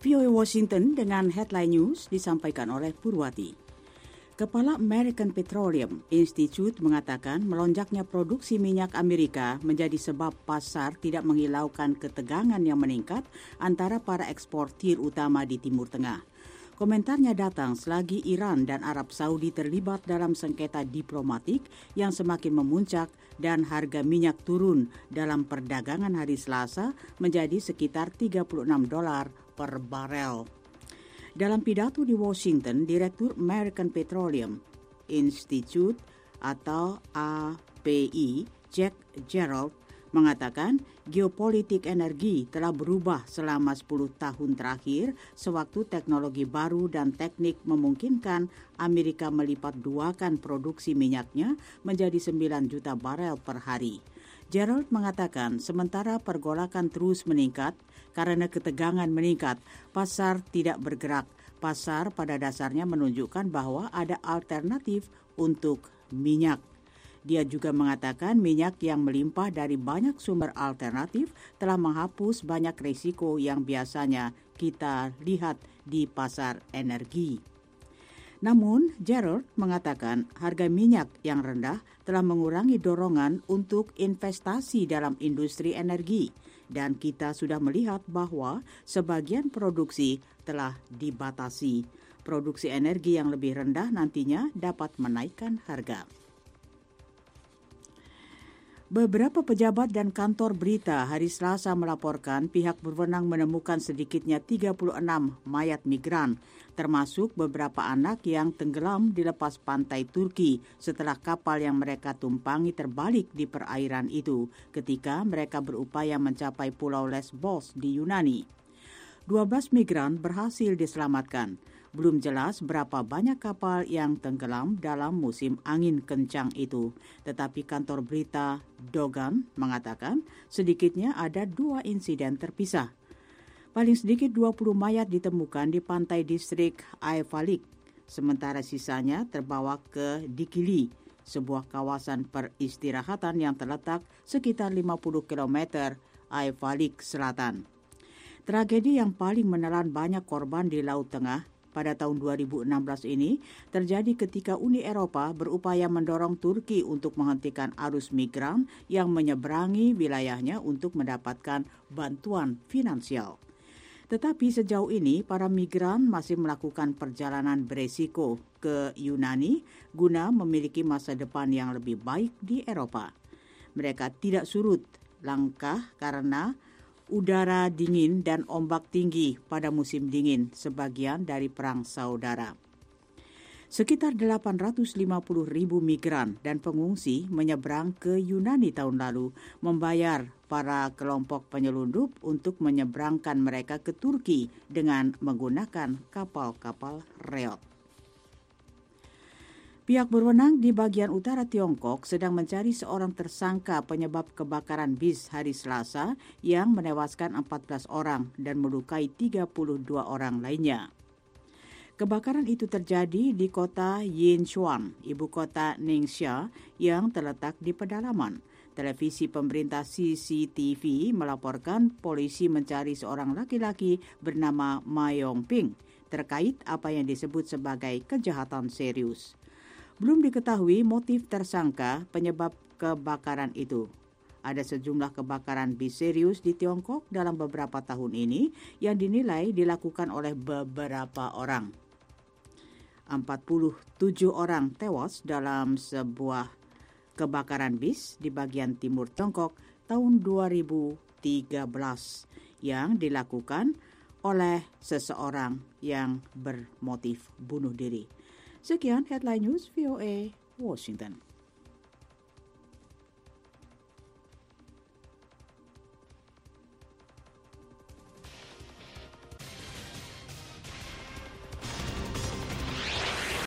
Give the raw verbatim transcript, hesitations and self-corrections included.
V O A Washington dengan headline news disampaikan oleh Purwati. Kepala American Petroleum Institute mengatakan melonjaknya produksi minyak Amerika menjadi sebab pasar tidak menghilaukan ketegangan yang meningkat antara para eksportir utama di Timur Tengah. Komentarnya datang selagi Iran dan Arab Saudi terlibat dalam sengketa diplomatik yang semakin memuncak dan harga minyak turun dalam perdagangan hari Selasa menjadi sekitar tiga puluh enam dolar per barel. Dalam pidato di Washington, Direktur American Petroleum Institute atau A P I, Jack Gerald, mengatakan geopolitik energi telah berubah selama sepuluh tahun terakhir sewaktu teknologi baru dan teknik memungkinkan Amerika melipat duakan produksi minyaknya menjadi sembilan juta barel per hari. Gerald mengatakan sementara pergolakan terus meningkat karena ketegangan meningkat, pasar tidak bergerak. Pasar pada dasarnya menunjukkan bahwa ada alternatif untuk minyak. Dia juga mengatakan minyak yang melimpah dari banyak sumber alternatif telah menghapus banyak risiko yang biasanya kita lihat di pasar energi. Namun, Gerald mengatakan harga minyak yang rendah telah mengurangi dorongan untuk investasi dalam industri energi dan kita sudah melihat bahwa sebagian produksi telah dibatasi. Produksi energi yang lebih rendah nantinya dapat menaikkan harga. Beberapa pejabat dan kantor berita hari Selasa melaporkan pihak berwenang menemukan sedikitnya tiga puluh enam mayat migran, termasuk beberapa anak yang tenggelam di lepas pantai Turki setelah kapal yang mereka tumpangi terbalik di perairan itu ketika mereka berupaya mencapai Pulau Lesbos di Yunani. dua belas migran berhasil diselamatkan. Belum jelas berapa banyak kapal yang tenggelam dalam musim angin kencang itu. Tetapi kantor berita Dogan mengatakan sedikitnya ada dua insiden terpisah. Paling sedikit dua puluh mayat ditemukan di pantai distrik Ayvalik, sementara sisanya terbawa ke Dikili, sebuah kawasan peristirahatan yang terletak sekitar lima puluh kilometer Ayvalik Selatan. Tragedi yang paling menelan banyak korban di Laut Tengah pada tahun dua ribu enam belas ini terjadi ketika Uni Eropa berupaya mendorong Turki untuk menghentikan arus migran yang menyeberangi wilayahnya untuk mendapatkan bantuan finansial. Tetapi sejauh ini para migran masih melakukan perjalanan beresiko ke Yunani guna memiliki masa depan yang lebih baik di Eropa. Mereka tidak surut langkah karena udara dingin dan ombak tinggi pada musim dingin, sebagian dari perang saudara. Sekitar delapan ratus lima puluh ribu migran dan pengungsi menyeberang ke Yunani tahun lalu, membayar para kelompok penyelundup untuk menyeberangkan mereka ke Turki dengan menggunakan kapal-kapal reot. Pihak berwenang di bagian utara Tiongkok sedang mencari seorang tersangka penyebab kebakaran bis hari Selasa yang menewaskan empat belas orang dan melukai tiga puluh dua orang lainnya. Kebakaran itu terjadi di kota Yinchuan, ibu kota Ningxia yang terletak di pedalaman. Televisi pemerintah C C T V melaporkan polisi mencari seorang laki-laki bernama Ma Yongping terkait apa yang disebut sebagai kejahatan serius. Belum diketahui motif tersangka penyebab kebakaran itu. Ada sejumlah kebakaran bis serius di Tiongkok dalam beberapa tahun ini yang dinilai dilakukan oleh beberapa orang. empat puluh tujuh orang tewas dalam sebuah kebakaran bis di bagian timur Tiongkok tahun dua ribu tiga belas yang dilakukan oleh seseorang yang bermotif bunuh diri. Sekian headline news V O A Washington.